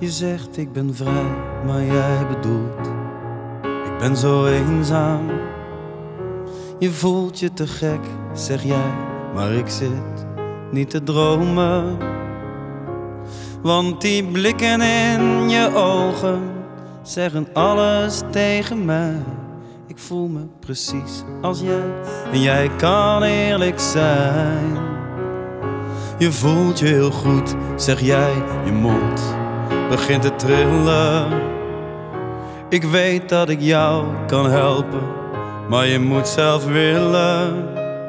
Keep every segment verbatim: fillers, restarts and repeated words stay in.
Je zegt ik ben vrij, maar jij bedoelt ik ben zo eenzaam. Je voelt je te gek, zeg jij, maar ik zit niet te dromen. Want die blikken in je ogen zeggen alles tegen mij. Ik voel me precies als jij en jij kan eerlijk zijn. Je voelt je heel goed, zeg jij, je mond begint te trillen. Ik weet dat ik jou kan helpen, maar je moet zelf willen.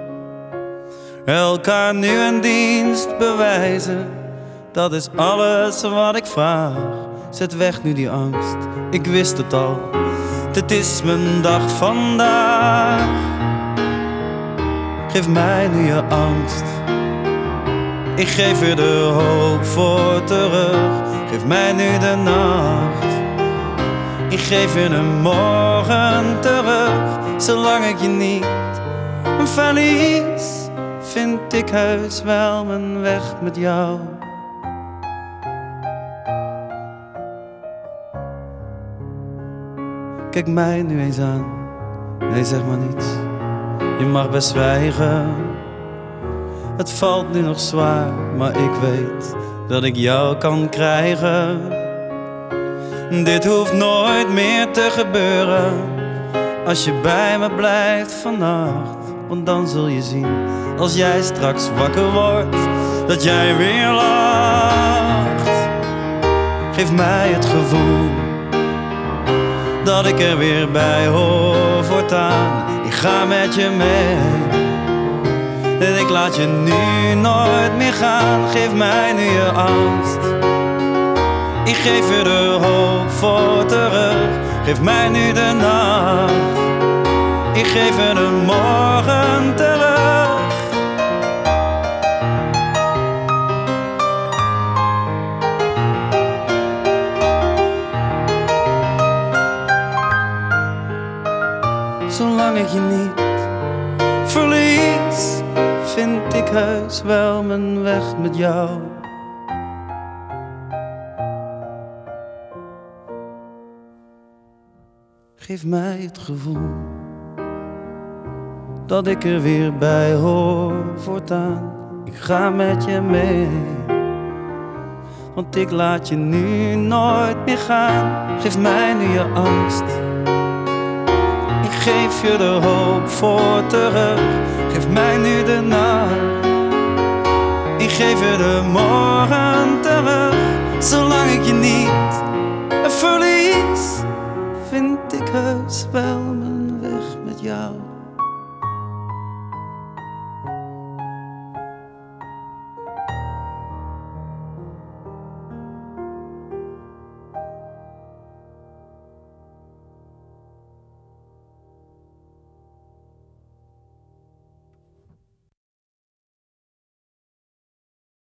Elkaar nu een dienst bewijzen, dat is alles wat ik vraag. Zet weg nu die angst, ik wist het al, dit is mijn dag vandaag. Geef mij nu je angst, ik geef je de hoop voor terug. Geef mij nu de nacht, ik geef je de morgen terug. Zolang ik je niet verlies, vind ik heus wel mijn weg met jou. Kijk mij nu eens aan, nee zeg maar niets, je mag best zwijgen. Het valt nu nog zwaar, maar ik weet dat ik jou kan krijgen. Dit hoeft nooit meer te gebeuren, als je bij me blijft vannacht. Want dan zul je zien, als jij straks wakker wordt, dat jij weer lacht. Geef mij het gevoel dat ik er weer bij hoor voortaan. Ik ga met je mee en ik laat je nu nooit meer gaan. Geef mij nu je angst, ik geef je de hoop voor terug. Geef mij nu de nacht, ik geef je de morgen terug. Zolang ik je niet verlies, vind ik heus wel mijn weg met jou. Geef mij het gevoel dat ik er weer bij hoor voortaan. Ik ga met je mee, want ik laat je nu nooit meer gaan. Geef mij nu je angst, ik geef je de hoop voor terug. Geef mij nu de nacht, ik geef je de morgen terug. Zolang ik je niet verlies, vind ik heus wel mijn weg met jou.